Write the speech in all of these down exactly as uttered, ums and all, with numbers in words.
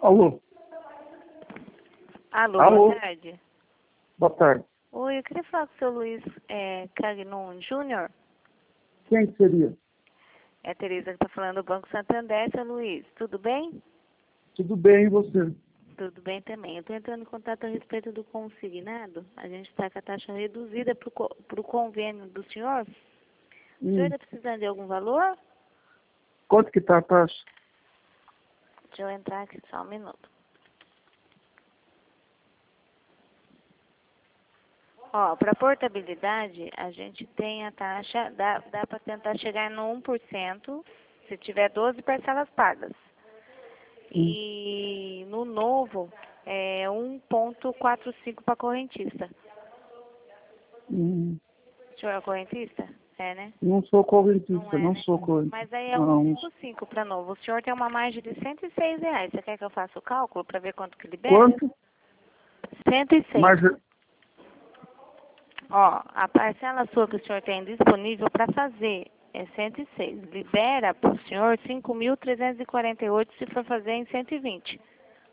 Alô? Alô, Alô? boa tarde. Boa tarde. Oi, eu queria falar com o seu Luiz é, Cagnon Júnior. Quem que seria? É a Tereza que está falando do Banco Santander, seu Luiz. Tudo bem? Tudo bem, e você? Tudo bem também. Eu estou entrando em contato a respeito do consignado. A gente está com a taxa reduzida para o convênio do senhor. O senhor Hum. está precisando de algum valor? Quanto que tá a taxa? Deixa eu entrar aqui só um minuto. Ó, para portabilidade, a gente tem a taxa, dá, dá para tentar chegar no um por cento se tiver doze parcelas pagas. Hum. E no novo, é um ponto quarenta e cinco para correntista. Hum. O senhor é correntista? É, né? Não sou correntista, Não não, é, né? sou correntista. Mas aí é Não. cento e cinquenta e cinco para novo. O senhor tem uma margem de cento e seis reais. Você quer que eu faça o cálculo para ver quanto que libera? Quanto? cento e seis. Mas, Ó, a parcela sua que o senhor tem disponível para fazer é cento e seis. Libera para o senhor cinco mil trezentos e quarenta e oito se for fazer em cento e vinte.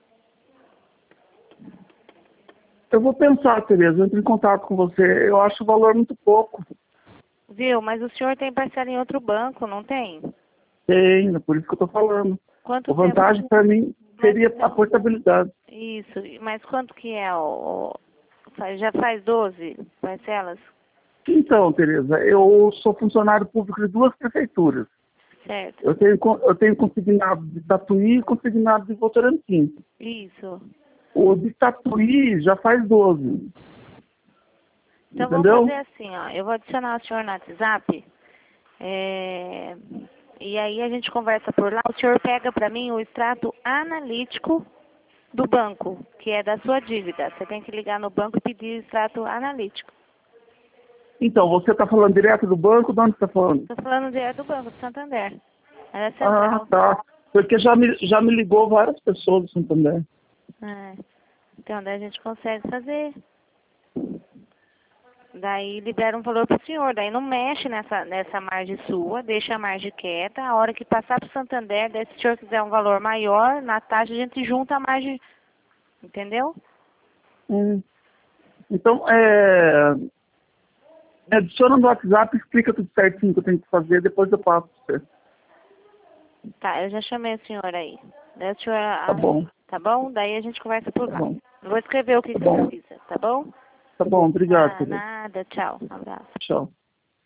eu vou pensar, Tereza, eu entro em contato com você. Eu acho o valor muito pouco. Viu? Mas o senhor tem parcela em outro banco, não tem? Tem, por isso que eu tô falando. Quanto A vantagem tempo? para mim Mas, seria a portabilidade. isso, mas quanto que é o... o- faz- já faz doze parcelas? Então, Tereza, eu sou funcionário público de duas prefeituras. Certo. Eu tenho, con- eu tenho consignado de Tatuí e consignado de Votorantim. Isso. O de Tatuí já faz doze. Então vamos Entendeu? fazer assim, ó. Eu vou adicionar o senhor no WhatsApp. É, e aí a gente conversa por lá. O senhor pega para mim o extrato analítico do banco, que é da sua dívida. Você tem que ligar no banco e pedir extrato analítico. Então, você está falando direto do banco? De onde você está falando? Estou falando direto do Banco do Santander. É da Ah, central. tá. Porque já me, já me ligou várias pessoas do Santander. É. Então, daí a gente consegue fazer. Daí libera um valor para o senhor. Daí não mexe nessa, nessa margem sua, deixa a margem quieta. A hora que passar para o Santander, daí se o senhor quiser um valor maior, na taxa a gente junta a margem. Entendeu? Hum. Então, é, me adiciona no WhatsApp e explica tudo certinho que eu tenho que fazer, depois eu passo para você. Tá, eu já chamei o senhor aí. Daí o senhor, Tá ah, bom, tá bom? Daí a gente conversa por tá lá. bom. Eu vou escrever o que Tá você bom, precisa, tá bom? tá bom, obrigado, Ah, querido. nada, tchau. Um abraço. Tchau.